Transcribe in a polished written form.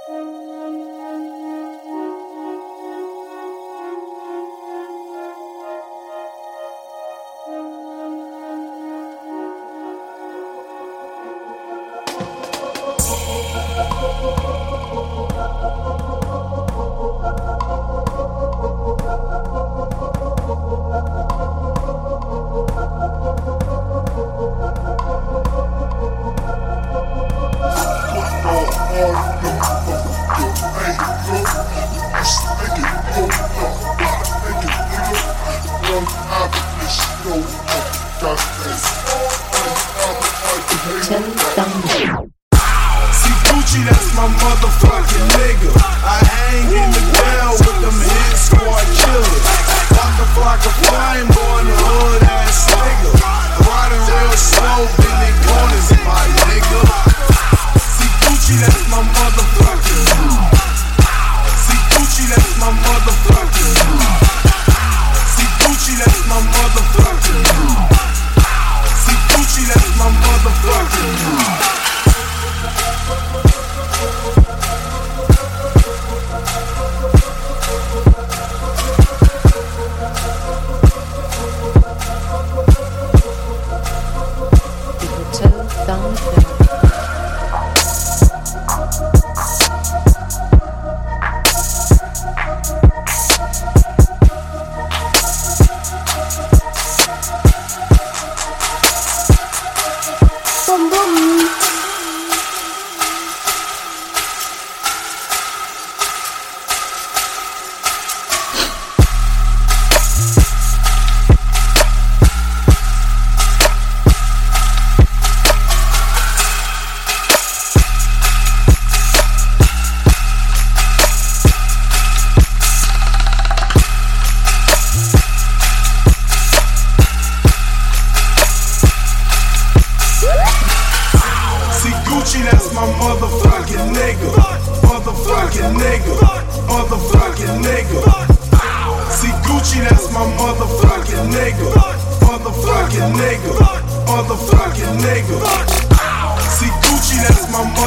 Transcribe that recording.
See Gucci, that's my motherfucking nigga. I hang in the down with them hit squad killers. Like a flame on the hood ass nigga. Riding real slow, bending corners, my nigga. See Gucci, that's my motherfucking nigga. See Gucci, that's my motherfucking nigga. See Gucci, that's my motherfucking nigga. See Gucci, that's my motherfucking nigga. That's my motherfucking nigga. Motherfucking nigga. Motherfucking nigga. See Gucci, that's my motherfucking nigga. Motherfucking nigga. Motherfucking nigga. See Gucci, that's my